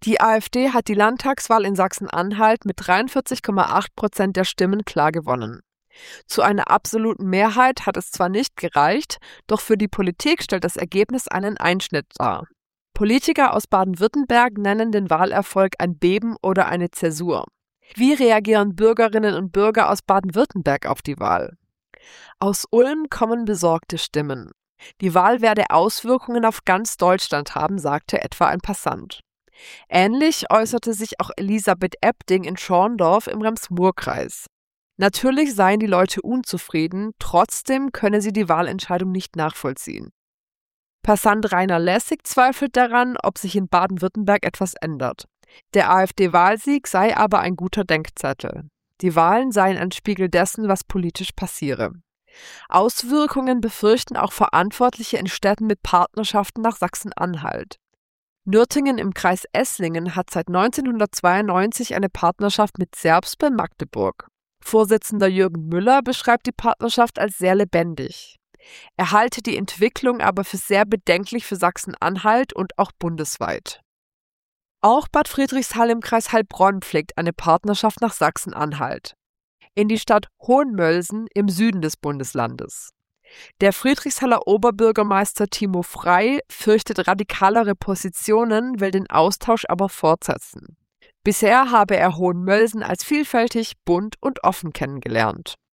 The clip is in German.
Die AfD hat die Landtagswahl in Sachsen-Anhalt mit 43,8% der Stimmen klar gewonnen. Zu einer absoluten Mehrheit hat es zwar nicht gereicht, doch für die Politik stellt das Ergebnis einen Einschnitt dar. Politiker aus Baden-Württemberg nennen den Wahlerfolg ein Beben oder eine Zäsur. Wie reagieren Bürgerinnen und Bürger aus Baden-Württemberg auf die Wahl? Aus Ulm kommen besorgte Stimmen. Die Wahl werde Auswirkungen auf ganz Deutschland haben, sagte etwa ein Passant. Ähnlich äußerte sich auch Elisabeth Ebding in Schorndorf im Rems-Murr-Kreis. Natürlich seien die Leute unzufrieden, trotzdem könne sie die Wahlentscheidung nicht nachvollziehen. Passant Rainer Lessig zweifelt daran, ob sich in Baden-Württemberg etwas ändert. Der AfD-Wahlsieg sei aber ein guter Denkzettel. Die Wahlen seien ein Spiegel dessen, was politisch passiere. Auswirkungen befürchten auch Verantwortliche in Städten mit Partnerschaften nach Sachsen-Anhalt. Nürtingen im Kreis Esslingen hat seit 1992 eine Partnerschaft mit Zerbst bei Magdeburg. Vorsitzender Jürgen Müller beschreibt die Partnerschaft als sehr lebendig. Er halte die Entwicklung aber für sehr bedenklich für Sachsen-Anhalt und auch bundesweit. Auch Bad Friedrichshall im Kreis Heilbronn pflegt eine Partnerschaft nach Sachsen-Anhalt. In die Stadt Hohenmölsen im Süden des Bundeslandes. Der Friedrichshaller Oberbürgermeister Timo Frey fürchtet radikalere Positionen, will den Austausch aber fortsetzen. Bisher habe er Hohenmölsen als vielfältig, bunt und offen kennengelernt.